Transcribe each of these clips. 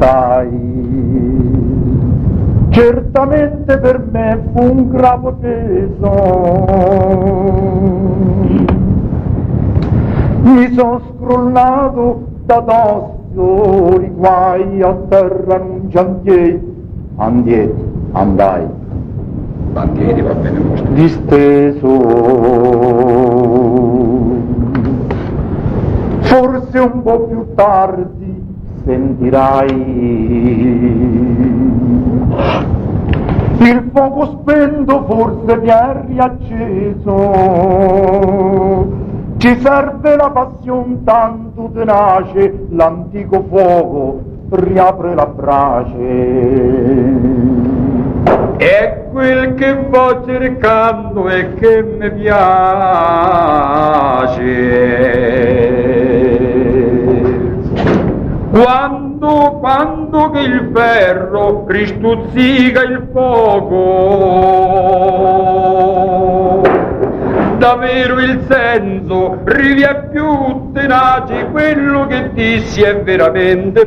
stai. Certamente per me fu un grave peso, mi son scrollato da dosso i guai a terra non ci andai. Bandieri va bene questo. Disteso, forse un po' più tardi sentirai il fuoco spento, forse vi è riacceso. Ci serve la passione tanto tenace, l'antico fuoco riapre la brace. È quel che vo cercando e che mi piace. Quando che il ferro ristuzzica il fuoco, davvero il senso rivia più tenace, quello che dissi è veramente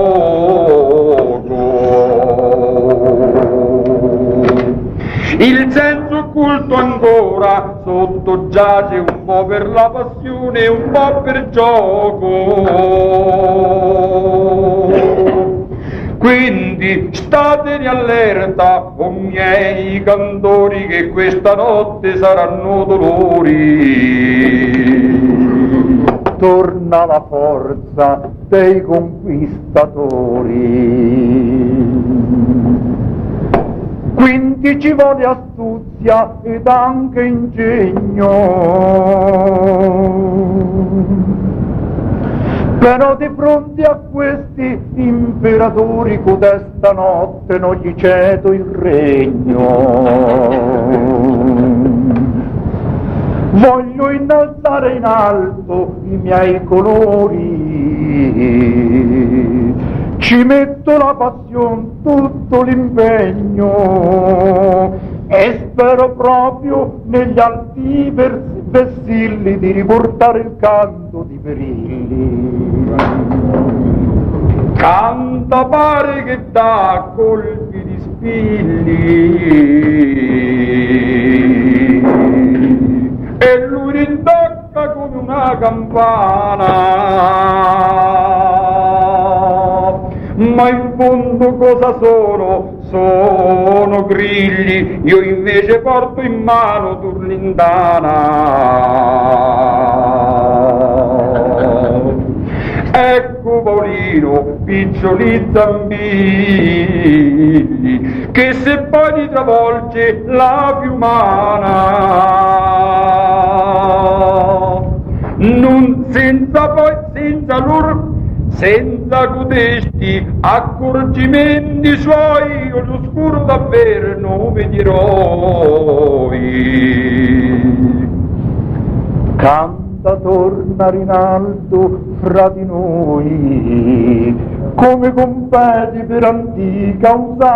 poco. Il senso occulto ancora sottogiace un po' per la passione e un po' per gioco. Quindi statene allerta, o miei cantori, che questa notte saranno dolori. Torna la forza dei conquistatori. Quindi ci vuole astuzia ed anche ingegno, però di fronte a questi imperatori codesta notte non gli cedo il regno. Voglio innalzare in alto i miei colori, ci metto la passione, tutto l'impegno e spero proprio negli alti vessilli di riportare il canto di Perilli. Canta pare che dà colpi di spilli e lui rintocca come una campana, ma in fondo cosa sono? Sono grilli, io invece porto in mano Turlindana. Ecco Paolino, piccioli zambilli, che se poi ti travolge la piumana, non senza codesti accorgimenti suoi, l'oscuro davvero nome di eroi. Canta, torna Rinaldo fra di noi, come competi per antica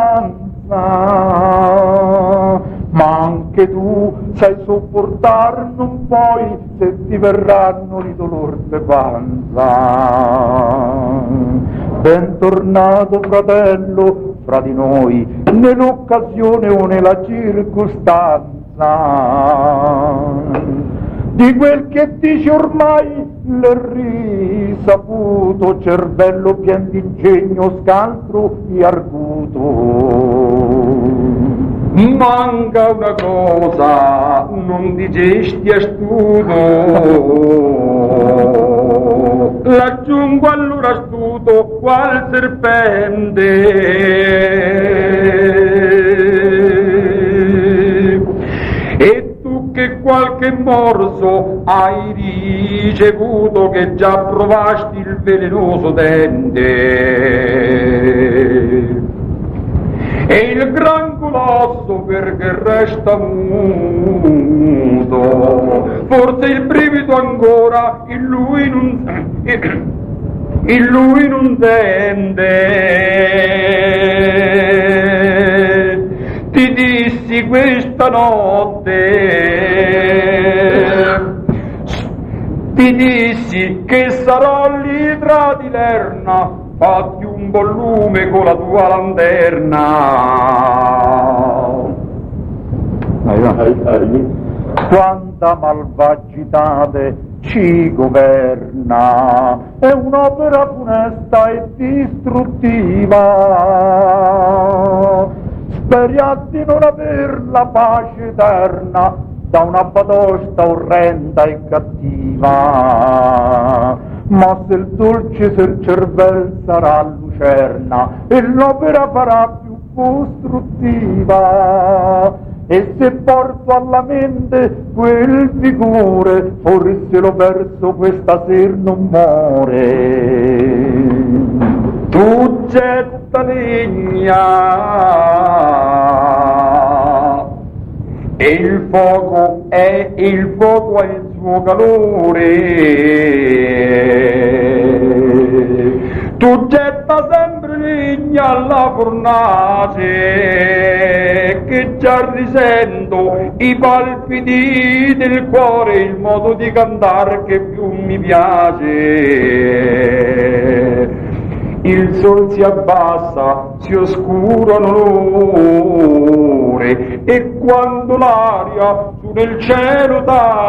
usanza, ma anche tu sai sopportar non puoi se ti verranno i dolor de panza. Bentornato fratello fra di noi, nell'occasione o nella circostanza di quel che dice ormai l'è risaputo, cervello pien d'ingegno, scaltro e arguto. Manca una cosa, non dicesti astuto, l'aggiungo allora astuto qual serpente. E tu che qualche morso hai ricevuto, che già provasti il velenoso dente, e il gran colosso perché resta muto, forse il brivido ancora in lui non tende. Ti dissi questa notte, ti dissi che sarò l'idra di Lerna, fatti un un buon lume con la tua lanterna. Quanta malvagità ci governa, è un'opera funesta e distruttiva. Speriamo di non aver la pace eterna da una batosta orrenda e cattiva. Ma se il dolce cervello sarà lucerna e l'opera farà più costruttiva. E se porto alla mente quel vigore, forse lo verso questa sera non muore. Tu getta legna e il fuoco ha il suo calore. Tu getta sempre legna alla fornace, che già risento i palpiti del cuore, il modo di cantare che più mi piace. Il sol si abbassa, si oscurano l'ore, e quando l'aria su nel cielo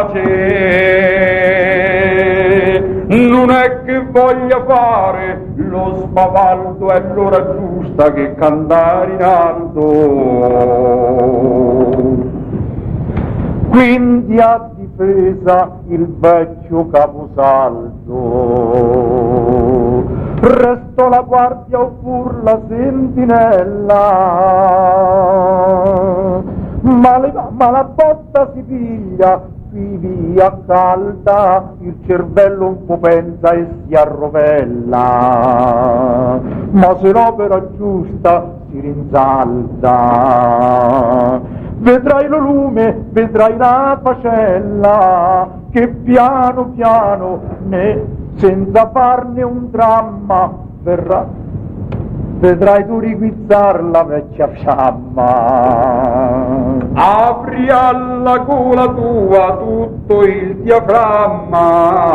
tace, non è che voglia fare lo spavaldo, è l'ora giusta che cantare in alto. Quindi a difesa il vecchio caposaldo, presto la guardia oppur la sentinella, ma la botta si piglia, qui via calda, il cervello un po' pensa e si arrovella, ma se l'opera giusta si rinsalda, vedrai lo lume, vedrai la facella, che piano piano, senza farne un dramma, verrà, vedrai tu riguizzar la vecchia fiamma. Apri alla gola tua tutto il diaframma,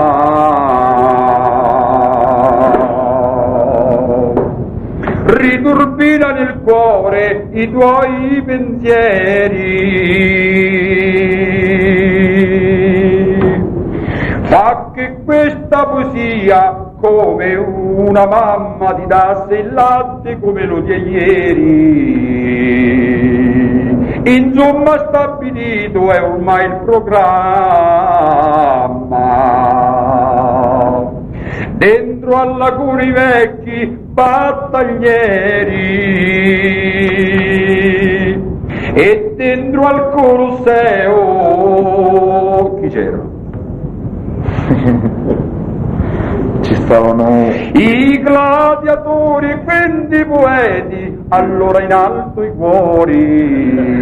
riturbina nel cuore i tuoi pensieri, fa che questa poesia come una mamma ti dasse il latte come lo di ieri. Insomma stabilito è ormai il programma, dentro alla cura i vecchi battaglieri e dentro al Colosseo chi c'era? Ci stavano i gladiatori e quindi poeti, allora in alto i cuori.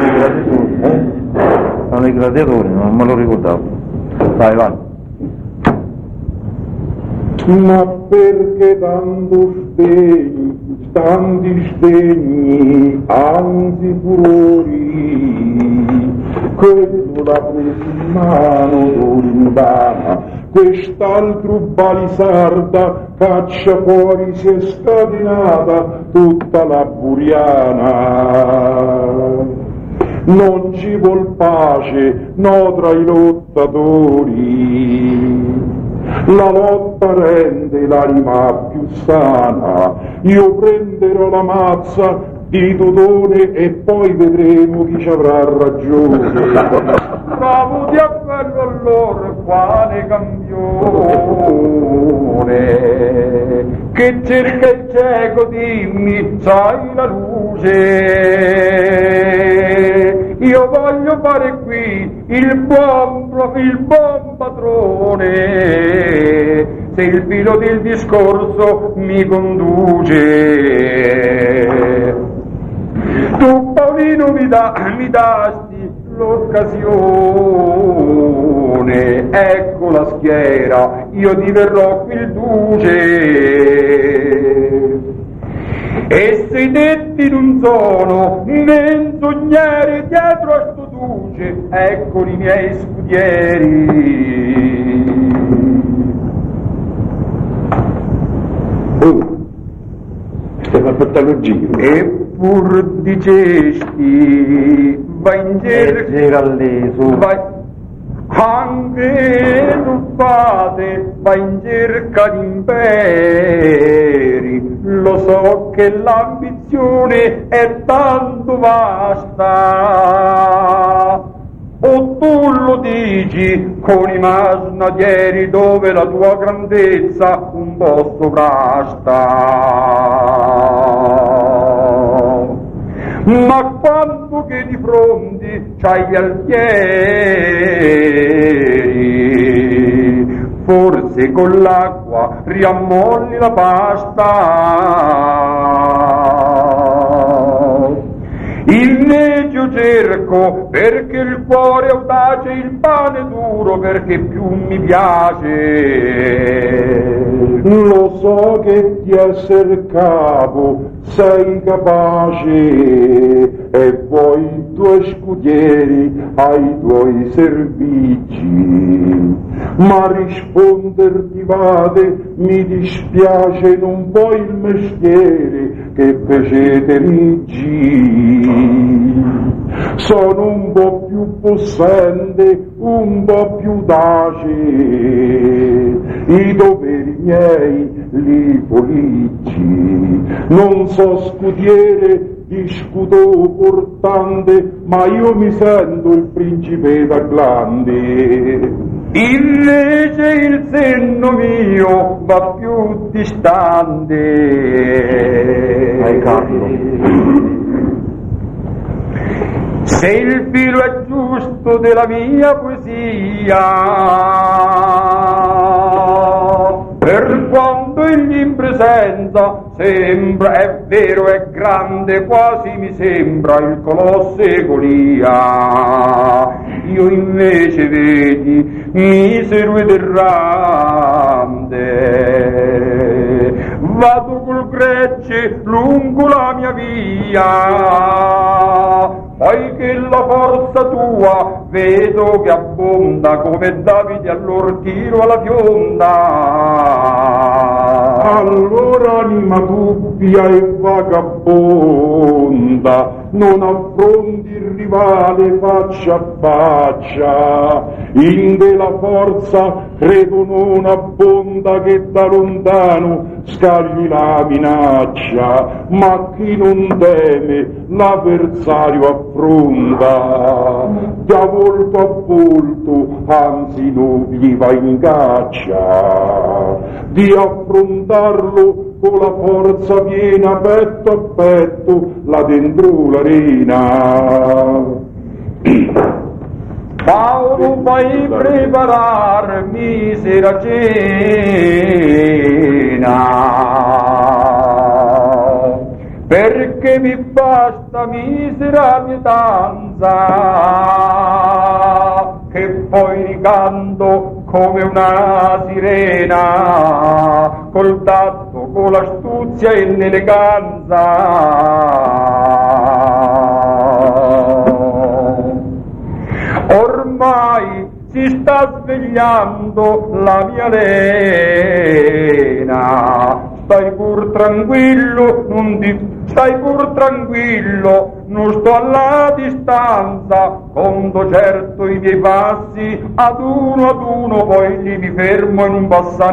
Stavano i gladiatori, non me lo ricordavo. Vai, vai. Ma perché tanti sdegni, anzi furori, quello l'ha preso in mano d'Orindana, quest'altro balisarda, caccia fuori si è scatenata tutta la buriana. Non ci vuol pace, no, tra i lottatori. La lotta rende l'anima più sana, io prenderò la mazza di Totone e poi vedremo chi ci avrà ragione. Bravo di appello allora, quale campione, che cerca il cieco, dimmi, sai la luce. Io voglio fare qui il buon padrone, se il filo del discorso mi conduce. Tu Paolino mi dasti l'occasione, ecco la schiera, io diverrò qui il duce. E se i detti non sono menzogneri dietro a sto duce, ecco i miei scudieri. per portarlo il giro. Eppur dicesti, vai in Gira all'eso. vai, anche tu fate, vai in cerca di imperi, lo so che l'ambizione è tanto vasta, o tu lo dici con i masnadieri dove la tua grandezza un po' sovrasta. Ma quando che di fronte c'hai gli alfieri, forse con l'acqua riammolli la pasta. Invece io cerco perché il cuore audace, il pane duro perché più mi piace. Lo so che di esser capo sei capace e vuoi i tuoi scudieri ai tuoi servigi, ma risponderti vade mi dispiace, non vuoi il mestiere che fecete Rigi. Sono un po' più possente, un po' più dace, i doveri miei li poliggi, non so scudiere di scudo portante, ma io mi sento il principe da glande. Invece il senno mio va più distante. Hai Carlo. Se il filo è giusto della mia poesia, per quanto egli in presenza sembra, è vero, è grande, quasi mi sembra il colosse Golia. Io invece, vedi, misero ed errante, vado col grecce lungo la mia via, poi che la forza tua vedo che abbonda, come Davide allor tiro alla fionda. Allora anima dubbia e vagabonda, non affronti il rivale faccia a faccia, inde la forza credo non abbonda che da lontano scagli la minaccia, ma chi non teme l'avversario affronta, da volto a volto anzi non gli va in caccia, di affrontarlo con la forza piena, petto a petto, là dentro l'arena. Paolo, fai preparar misera cena, perché mi basta misera pietanza, che poi ricanto come una sirena, col tatto, con l'astuzia e l'eleganza. Ormai si sta svegliando la mia lena, stai pur tranquillo, non sto alla distanza, conto certo i miei passi, ad uno, poi lì mi fermo e non passa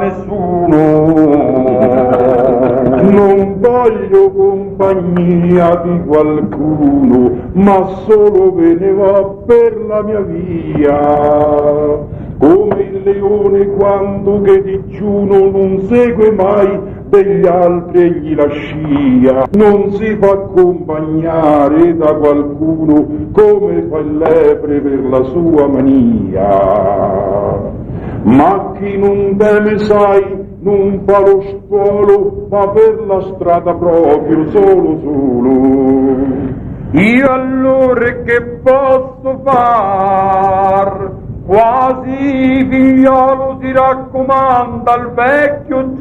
nessuno. Non voglio compagnia di qualcuno, ma solo ve ne va per la mia via, come il leone quando che digiuno non segue mai degli altri egli la scia, non si fa accompagnare da qualcuno come fa il lepre per la sua mania. Ma chi non teme, sai, non fa lo stuolo, va per la strada proprio solo. Io allora che posso far? Quasi figliolo si raccomanda al vecchio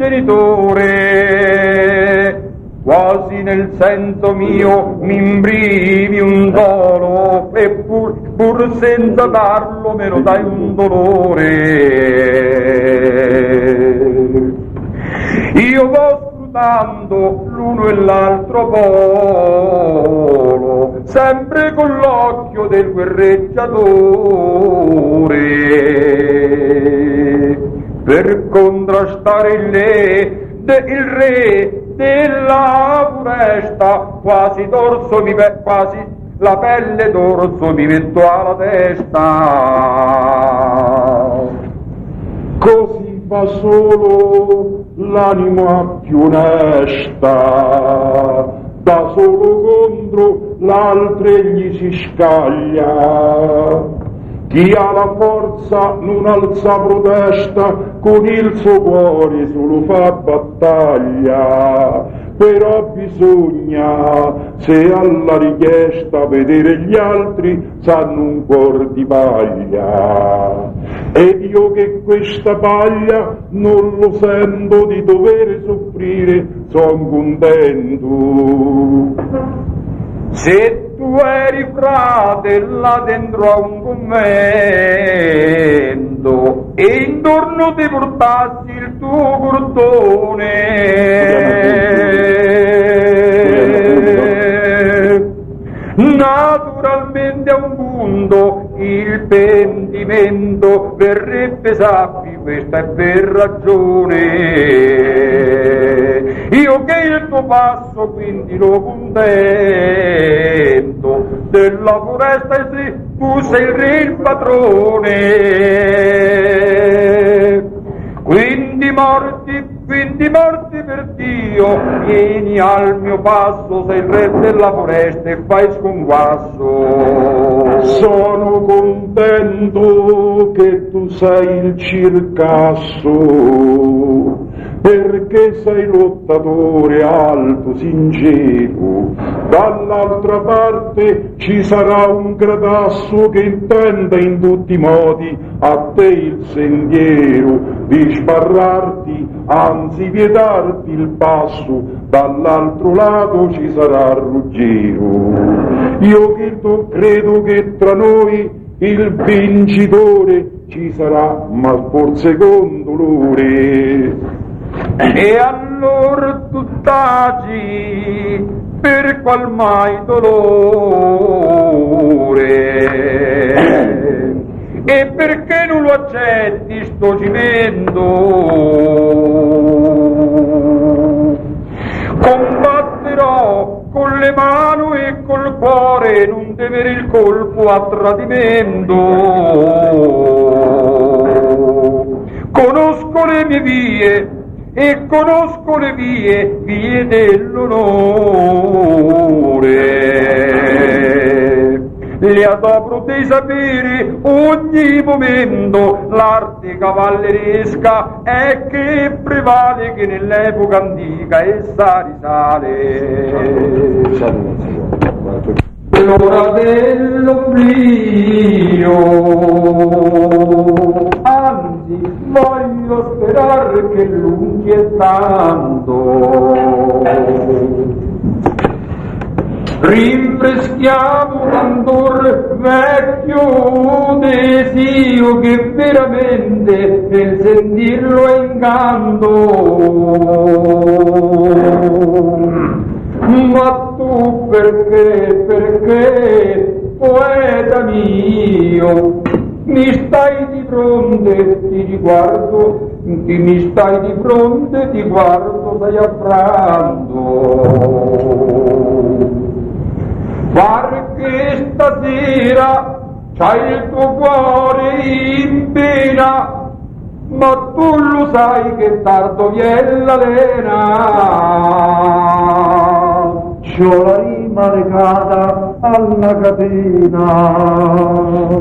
genitore, quasi nel senso mio mi imbrimi un dolo, e pur senza darlo me lo dai un dolore. Io vo affrontando l'uno e l'altro polo, sempre con l'occhio del guerreggiatore, per contrastare il re della foresta, quasi la pelle d'orso mi metto alla testa. Così fa solo l'anima più onesta, da solo contro l'altre gli si scaglia. Chi ha la forza non alza protesta, con il suo cuore solo fa battaglia. Però bisogna, se alla richiesta, vedere gli altri sanno un cuor di paglia. Ed io che questa paglia non lo sento di dover soffrire, son contento. Se tu eri frate là dentro a un convento e intorno ti portassi il tuo cordone, naturalmente a un punto il pentimento verrebbe, sappi, questa è per ragione. Io che il tuo passo quindi lo contento della foresta, e se tu sei il re, il padrone, quindi morti per Dio, vieni al mio passo, sei il re della foresta e fai sconguasso. Sono contento che tu sei il Circasso, perché sei lottatore alto, sincero. Dall'altra parte ci sarà un gradasso che intenda in tutti i modi a te il sentiero, di sbarrarti, anzi vietarti il passo. Dall'altro lato ci sarà Ruggero. Io credo che tra noi il vincitore ci sarà, ma forse con dolore. E allora tu taci, per qual mai dolore? E perché non lo accetti sto cimento? Combatterò con le mani e col cuore, non temere il colpo a tradimento. Conosco le mie vie e conosco le vie dell'onore. Le adopro dei saperi ogni momento, l'arte cavalleresca è che prevale, che nell'epoca antica essa risale. L'ora dell'oblio, anzi voglio sperare che lunghi è tanto. Rinfreschiamo l'andor vecchio desio che veramente nel sentirlo è inganto. Ma tu perché, poeta mio, mi stai di fronte, ti guardo, mi stai di fronte, ti guardo, stai affrando. Perché stasera c'hai il tuo cuore in pena, ma tu lo sai che tardo viene la lena. C'ho la rima legata alla catena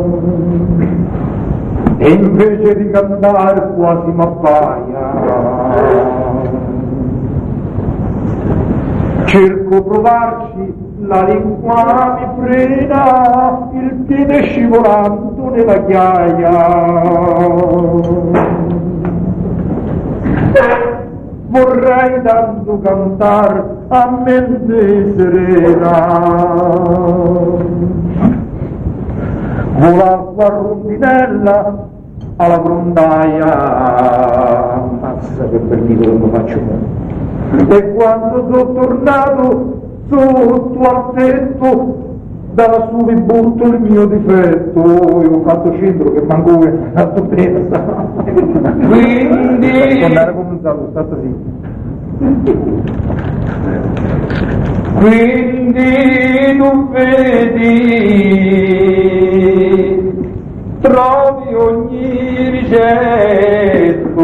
e invece di cantare quasi m'appaia. Cerco provarci, la lingua mi frena, il piede scivolando nella ghiaia. Vorrei tanto cantar a mente serena, volar qua rondinella alla grondaia. Mazza che per dire come faccio mo. E quando sono tornato sotto al tetto, da su mi butto il mio difetto, io ho fatto centro che manco è fatto bene, quindi andare come un salto, stato sì. Quindi tu vedi, trovi ogni ricetto,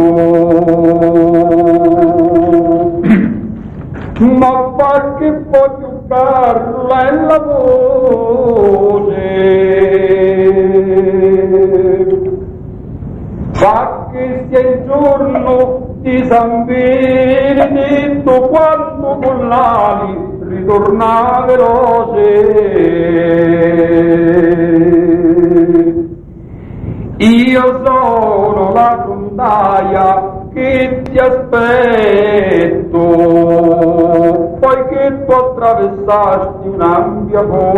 ma fa che voglio Carla e la voce, fa che sia il giorno di San Benedetto quando con l'ali ritorna veloce. Io sono la grondaia che ti aspetto, poiché tu attraversasti un'ampia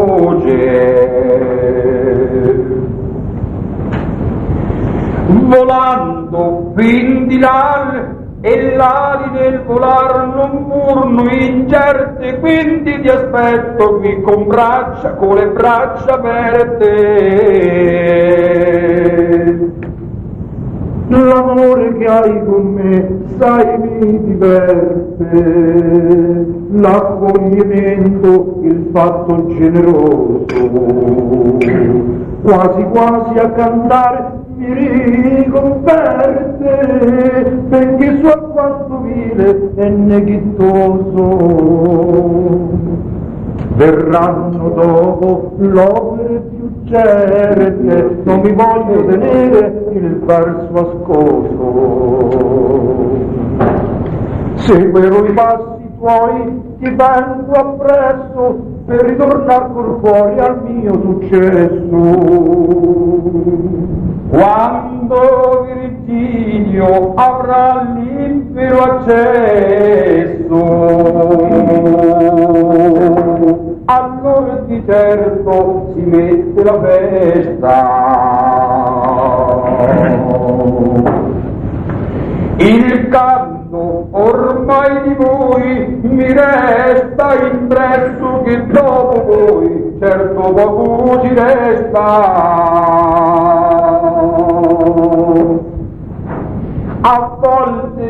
voce. Volando quindi l'al e l'ali nel volar non furono incerte, quindi ti aspetto qui con le braccia aperte. L'amore che hai con me, sai, mi diverte, l'accoglimento, il fatto generoso, quasi quasi a cantare mi riconverte, benché so quanto vile e neghittoso. Verranno dopo l'opere più certe, non mi voglio tenere il verso ascoso. Seguirò i passi tuoi, ti vengo appresso, per ritornar col cuore al mio successo. Quando Virgilio avrà libero accesso, allora di certo si mette la festa. Il canto ormai di voi mi resta impresso che dopo voi certo poco ci resta. A volte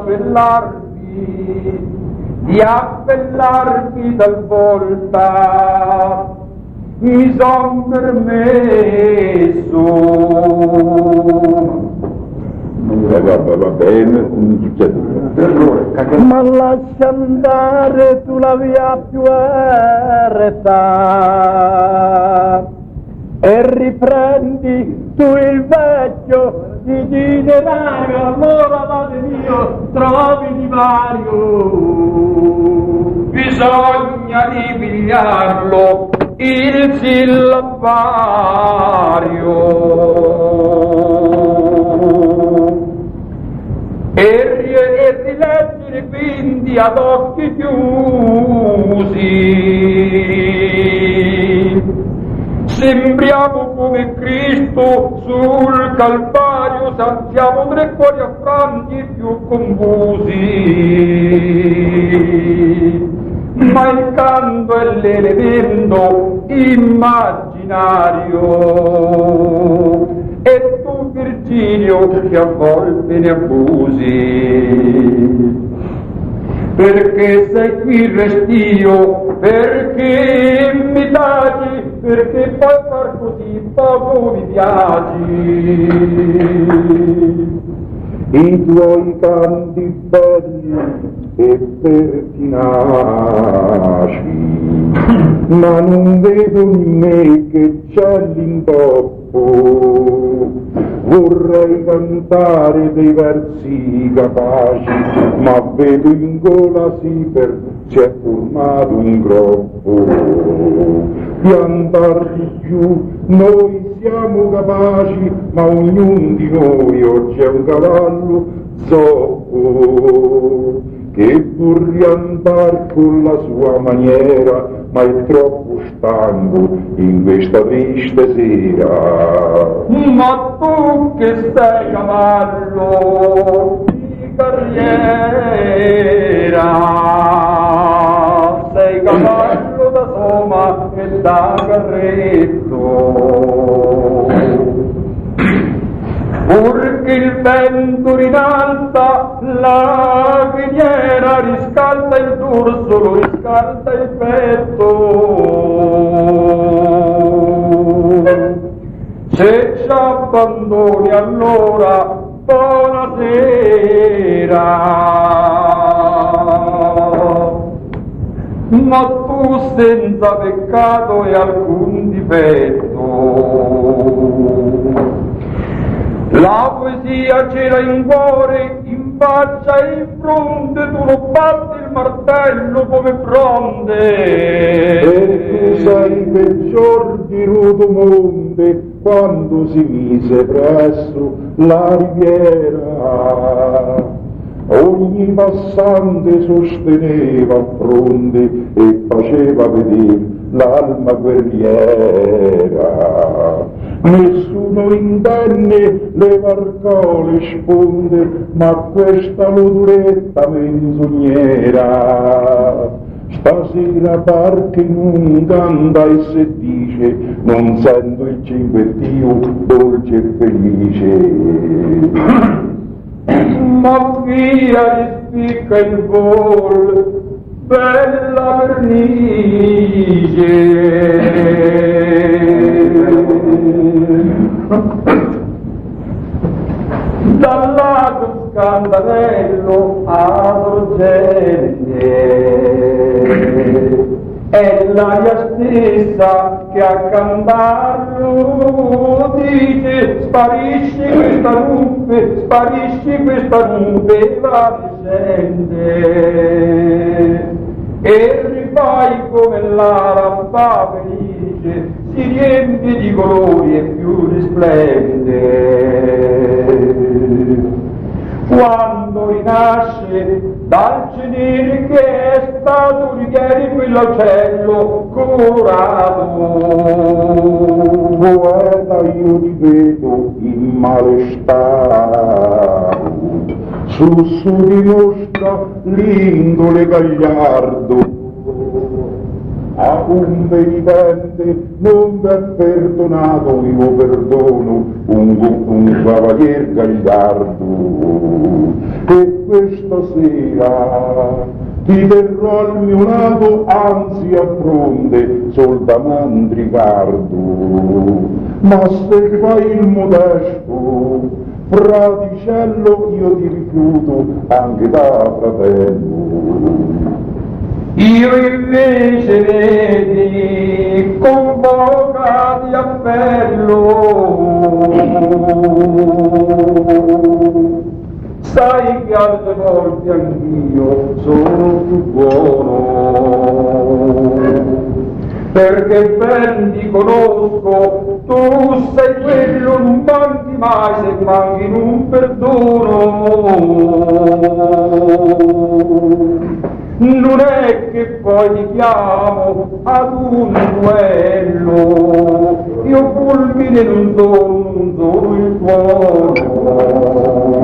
di appellarvi talvolta mi son permesso. Va bene, non succede. Ma lascia andare tu la via più erta e riprendi tu il vecchio di denaro, allora vade mio trovi di vario. Bisogna ripigliarlo il sillabario e rileggere quindi ad occhi chiusi. Sembriamo come Cristo sul Calvario, siamo tre cuori affranti più confusi. Ma il canto è l'elemento immaginario e tu Virgilio che a volte ne abusi. Perché sei qui restio, perché mi taci, perché puoi far così poco mi piaci. I tuoi canti belli e pertinaci, ma non vedo in me che c'è l'intoppo. Vorrei cantare dei versi capaci, ma vedo in gola si è formato un groppo. Piantar di più, noi siamo capaci, ma ognuno di noi oggi è un cavallo zoppo, che pur riandar con la sua maniera, ma è troppo stanco in questa triste sera. Ma tu che sei cavallo, di carriera, sei cavallo da soma e da carretto, purché il vento rinalza la criniera, riscalda il dorso, lo riscalda il petto. Se ci abbandoni allora, buonasera, ma tu senza peccato e alcun difetto. La poesia c'era in cuore, in faccia e in fronte, tu lo batti il martello come fronte. E tu sei peggior di Rodomonte quando si mise presso la riviera. Ogni passante sosteneva a fronte e faceva vedere l'alma guerriera. Nessuno intenne le varcò le sponde, ma questa loduretta menzognera. Stasera parte non canta e se dice, non sento il cinguettio dolce e felice. Ma via rispicca il vol, bella vernice. Dal lago Scandanello a sorgente è l'aria stessa che a cantarlo dice sparisci questa nube evanescente e rifai come l'araba felice si riempie di colori e più risplende. Quando rinasce dal cenere che è stato ieri quell'uccello colorato. Poeta io ti vedo in male stato, su dimostra l'indole gagliardo. A un penitente non v'è perdonato, io perdono un cavalier gagliardo. E questa sera ti verrò al mio lato, anzi a fronte, sol da mandricardo. Ma se fai il modesto, fraticello, io ti rifiuto anche da fratello. Io invece vedi convoca di appello, sai che altre volte anch'io sono più buono, perché ben ti conosco, tu sei quello, non manchi mai, se manchi non perdono. Non è che poi ti chiamo ad un duello, io fulmine non sono il tuono.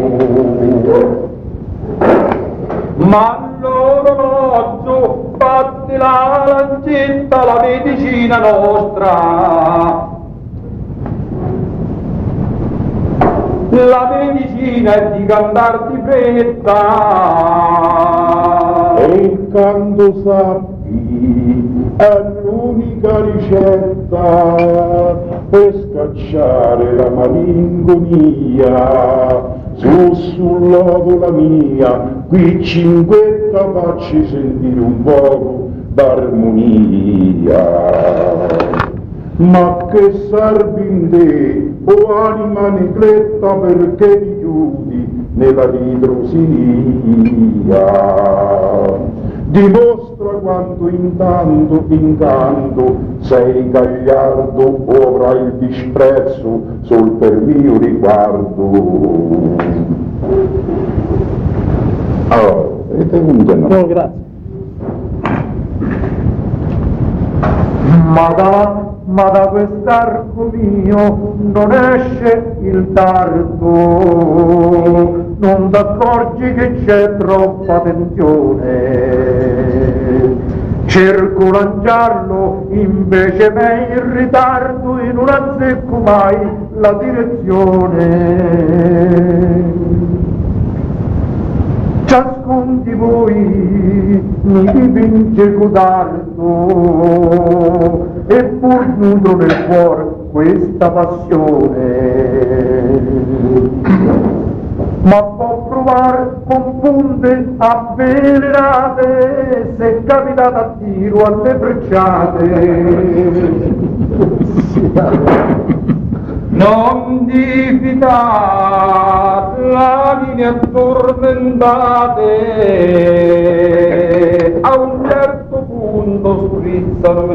Ma l'orologio batte la lancetta, la medicina nostra. La medicina è di cantar di fretta. E il canto sappi è l'unica ricetta per scacciare la malinconia. Sull'odola mia, qui cinquetta facci sentire un poco d'armonia. Ma che serve in te, o anima negletta, perché ti chiudi nella ritrosia? Dimostra quanto intanto sei gagliardo, o avrai il disprezzo sol per mio riguardo. Oh, e te no? No, grazie. Ma ma da quest'arco mio non esce il dardo, non t'accorgi che c'è troppa tensione. Cerco lanciarlo, invece me in ritardo e non azzecco mai la direzione. Ciascun di voi mi dipinge codardo, eppur nutro nel cuore questa passione. Ma può provare con punte avvelenate, se capitate a tiro alle frecciate. Non di fidate, anime addormentate, a un certo punto sprizza il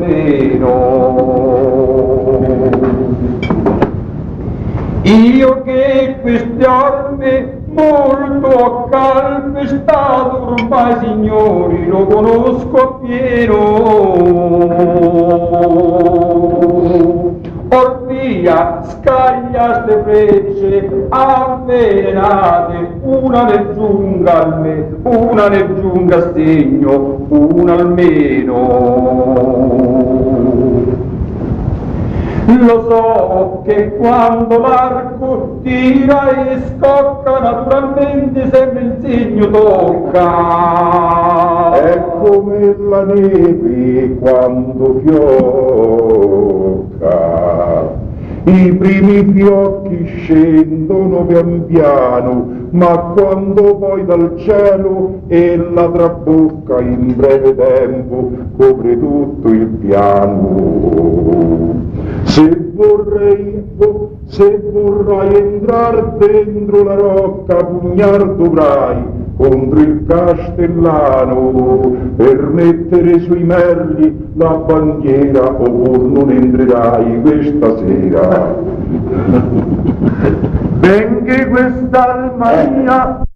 veleno. Io che queste armi molto ho calpestato, ormai signori lo conosco appieno. Orvia, scaglia ste frecce avvelenate, una ne giunga a me, una ne giunga a segno, una almeno. Lo so che quando l'arco tira e scocca, naturalmente sempre il segno tocca. È come la neve quando fiocca, i primi fiocchi scendono pian piano, ma quando poi dal cielo ella trabocca, in breve tempo copre tutto il piano. Se vorrai entrar dentro la rocca, pugnar dovrai contro il castellano, per mettere sui merli la bandiera, oppur non entrerai questa sera. Benché quest'alma mia